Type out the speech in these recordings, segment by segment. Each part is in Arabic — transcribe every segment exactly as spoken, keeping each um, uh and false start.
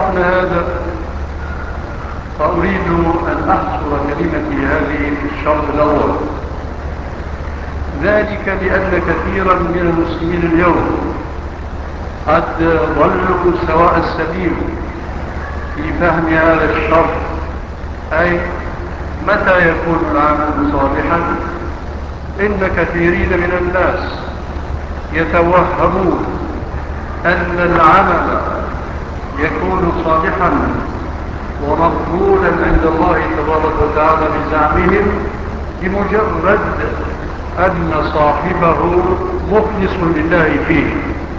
عرفنا هذا فأريد أن أحصر كلمتي هذه في الشرط الأول، ذلك لأن كثيرا من المسلمين اليوم قد ضلوا سواء السبيل في فهم هذا الشرط، أي متى يكون العمل صالحا. إن كثيرين من الناس يتوهمون أن العمل يكون صالحا ومقبولا عند الله تبارك وتعالى بزعمهم بمجرد أن صاحبه مخلص لله فيه.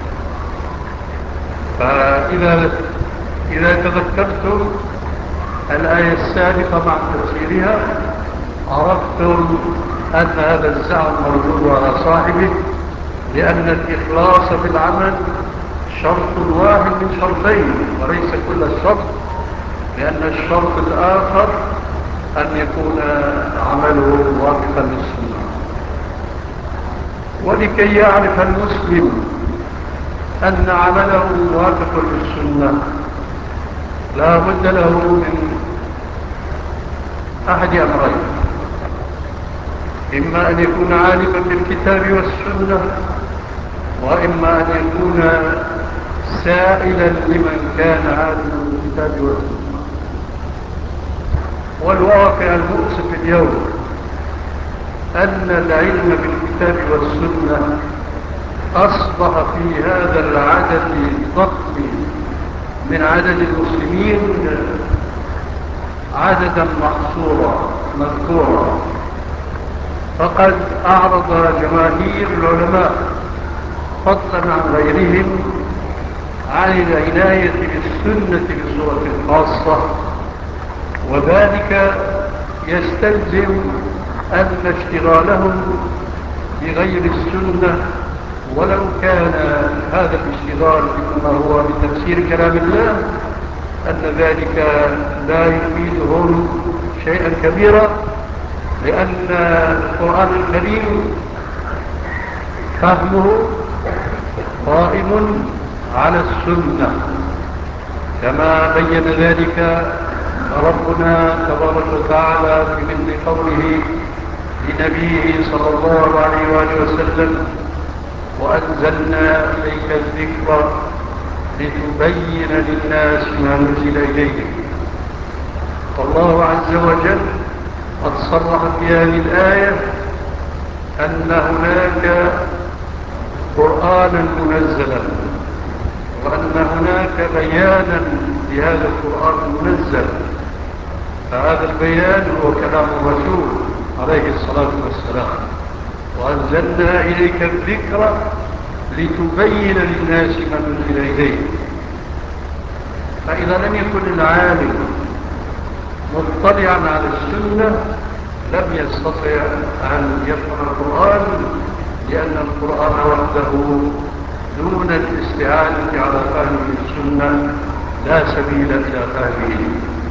فإذا إذا تذكرتم الآية السابقة مع تفسيرها عرفتم أن هذا الزعم مردود على صاحبه، لأن الإخلاص في العمل شرط واحد من شرطين وليس كل الشرط، لأن الشرط الآخر أن يكون عمله موافقا للسنة. ولكي يعرف المسلم أن عمله موافق للسنة لا بد له من أحد أمرين: إما أن يكون عالما بالكتاب والسنة، وإما أن يكون سائلا لمن كان عالما بالكتاب والسنة. والواقع المؤسف اليوم أن العلم بالكتاب والسنة أصبح في هذا العدد الضخم من عدد المسلمين عددا محصورا مذكورا. فقد أعرض جماهير العلماء فضلا عن غيرهم عن العناية بالسنة بصورة خاصة، وذلك يستلزم أن اشتغالهم بغير السنة، ولو كان هذا الاشتغال بما هو بتفسير كلام الله، أن ذلك لا يفيدهم شيئا كبيرا، لأن القرآن الكريم فهمه قائم على السنة كما بين ذلك ربنا تبارك وتعالى في مثل قوله لنبيه صلى الله عليه وآله وسلم: وأنزلنا إليك الذكر لتبين للناس ما نزل إليهم. والله عز وجل قد صرح في هذه الآية أن هناك قرآنا منزلا، وأن هناك بيانا لهذا القرآن المنزل، فهذا البيان هو كلام الرسول عليه الصلاة والسلام. وأنزلنا إليك الذكر لتبين للناس ما نزل إليهم. فإذا لم يكن العالم مطلعا على السنة لم يستطع أن يفهم القرآن، لأن القرآن وحده دون الاستعانة على فهم السنة لا سبيل إلى فهمه.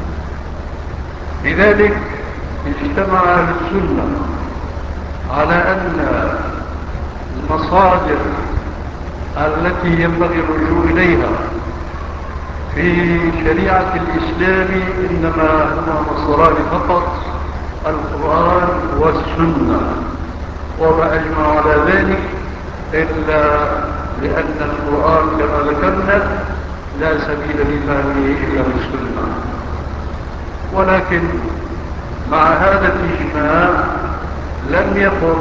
لذلك اجتمع أهل السنة على أن المصادر التي ينبغي الرجوع إليها في شريعة الإسلام إنما هما مصدران فقط: القرآن والسنة. وما أجمع على ذلك إلا لأن القرآن كما ذكرنا لا سبيل لفهمه إلا بالسنة. ولكن مع هذا الإجماع لم يقم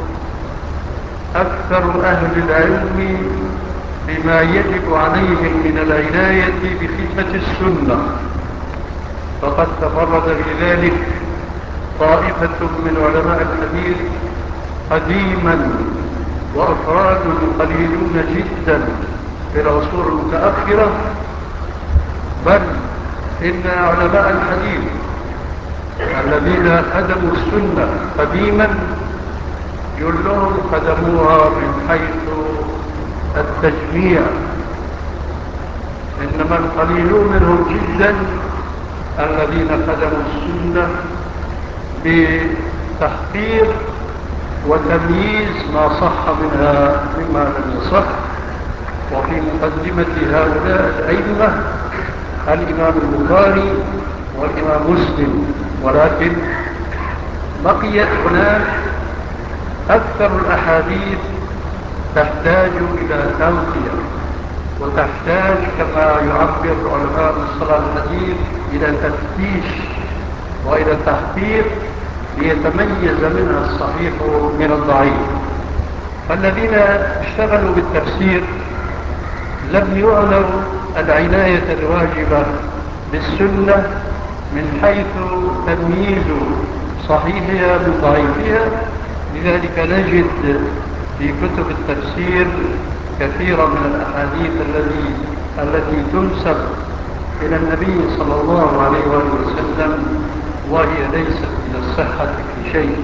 أكثر أهل العلم بما يجب عليهم من العناية بخدمة السنة، فقد تفرد في ذلك طائفة من علماء الحديث قديما، وأفراد قليلون جدا في العصور المتأخرة. بل إن علماء الحديث الذين خدموا السنة قديما جلهم خدموها من حيث التجميع، إنما القليلون منهم جدا الذين خدموا السنة بتحقيق وتمييز ما صح منها مما لم يصح. وفي مقدمة هؤلاء الأئمة الإمام البخاري والإمام مسلم، ولكن بقيت هناك أكثر الأحاديث تحتاج إلى تغطية، وتحتاج كما يعبر علماء مصطلح الحديث إلى تفتيش وإلى تحقيق ليتميز منها الصحيح من الضعيف. فالذين اشتغلوا بالتفسير لم يعلموا العناية الواجبة بالسنة من حيث تمييز صحيحها من ضعيفها. لذلك نجد في كتب التفسير كثيرا من الأحاديث التي التي تنسب إلى النبي صلى الله عليه وآله وسلم وهي ليست من الصحة في شيء.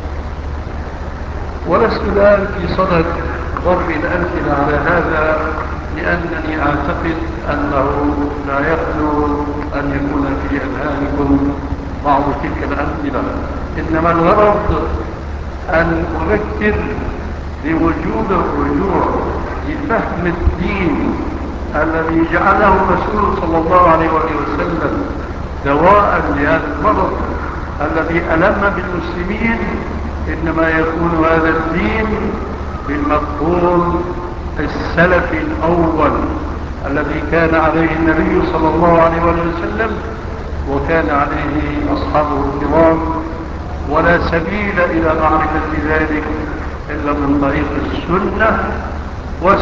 ولست الآن في صدد ضرب الأمثلة على هذا، لأنني أعتقد أنه لا يخلو أن يكون في أذهانكم بعض تلك الأمثلة، إنما الغرض أن أذكر بوجوب الرجوع لفهم الدين الذي جعله الرسول صلى الله عليه وسلم دواء لهذا المرض الذي ألم بالمسلمين. إنما يكون هذا الدين بالمفهوم السلفي الأول الذي كان عليه النبي صلى الله عليه وسلم وكان عليه أصحابه الكرام، ولا سبيل إلى معرفة ذلك إلا من طريق السنة